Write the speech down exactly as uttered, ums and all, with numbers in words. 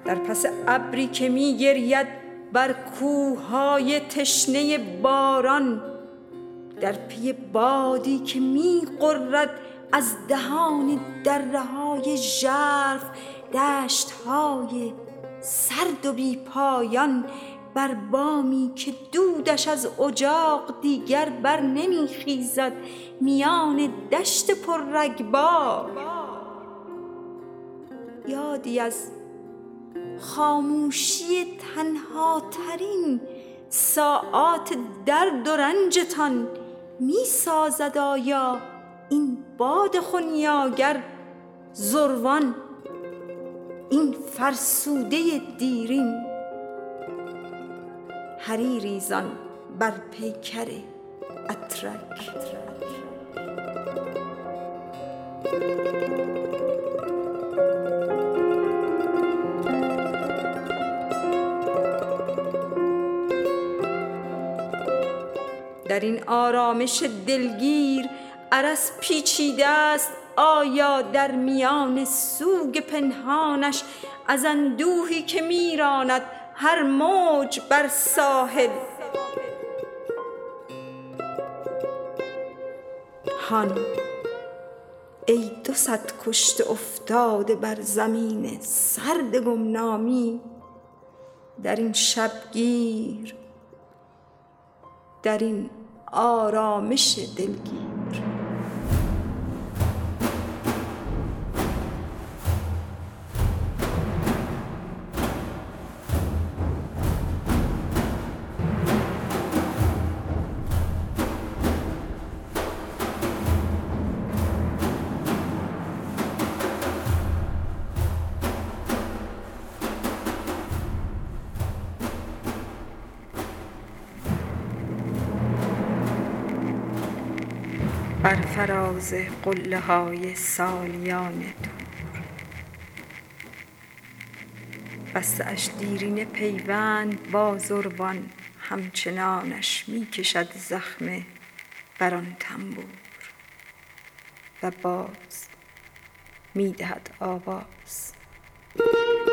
در پس ابری که می گرید بر کوههای تشنه باران، در پی بادی که می غرد از دهان دره‌های ژرف، دشت‌های سرد و بی پایان، بر بامی که دودش از اجاق دیگر بر نمی خیزد، میان دشت پر رگبار. یادی از خاموشی تنها ترین ساعات درد و رنجتان می سازد آیا این باد خونیاگر زروان، این فرسوده دیرین حریری زان بر پیکر اترک. در این آرامش دلگیر ارس پیچیده است آیا در میان سوگ پنهانش، از اندوهی که میراند هر موج بر ساحل. هان ای دو صد کشته افتاده بر زمین سرد گمنامی، در این شبگیر، در این آرامش دلگیر. بر فراز قله های سالیان دور، بسته اش دیرینه پیوند با زروان، همچنانش می کشد زخمه بر آن تنبور و باز می دهد آواز.